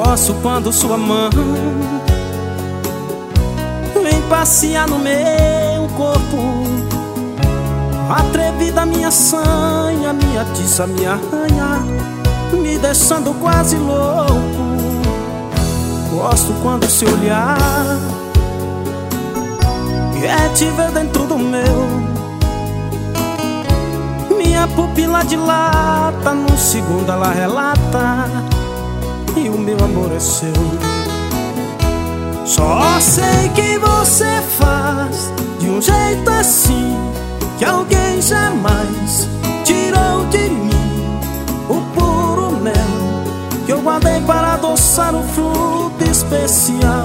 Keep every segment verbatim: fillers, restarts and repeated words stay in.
Gosto quando sua mão vem passear no meu corpo, atrevida minha sanha, minha tiça, minha arranha, me deixando quase louco. Gosto quando seu olhar quer te ver dentro do meu. Minha pupila dilata, num segundo ela relata, e o meu amor é seu. Só sei que você faz de um jeito assim que alguém jamais tirou de mim o puro mel que eu guardei para adoçar um fruto especial.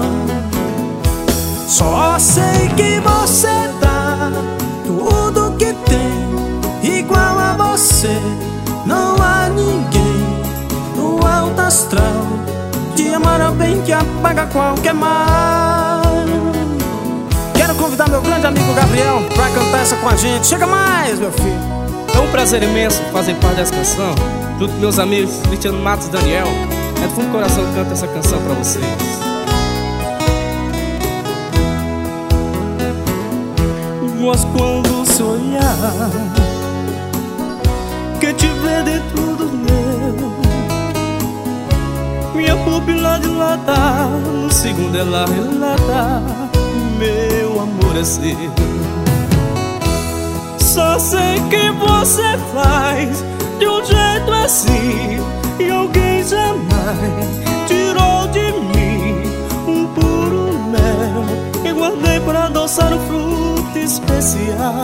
Só sei que você dá tudo que tem, igual a você não há ninguém no alto astral. Te amar é o bem que apaga qualquer mal. Quero convidar meu grande amigo Gabriel pra cantar essa com a gente. Chega mais, meu filho. É um prazer imenso fazer parte dessa canção, junto com meus amigos Cristiano Matos e Daniel. É do fundo do coração que canto essa canção pra vocês. Gosto quando o seu olhar quer te ver dentro do meu. Minha pupila dilata, no segundo ela relata, meu amor é seu. Só sei que você faz de um jeito assim e alguém jamais tirou de mim um puro mel que guardei para adoçar um fruto especial.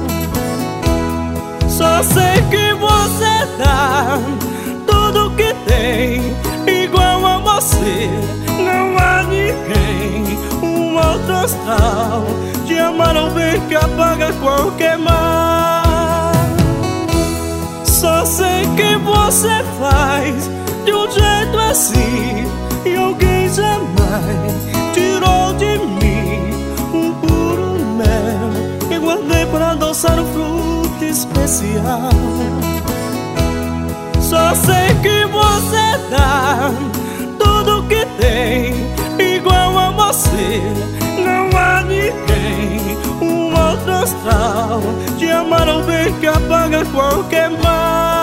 Só sei que você dá tudo que tem, igual a você não há ninguém, um outro astral. Te amar é o bem que apaga qualquer mal. Só sei que você faz de um jeito assim e alguém jamais tirou de mim um puro mel que guardei para adoçar um fruto especial. Só sei que você dá tudo que tem, igual a você não há ninguém, um outro astral. Te amar é o bem que apaga qualquer mal.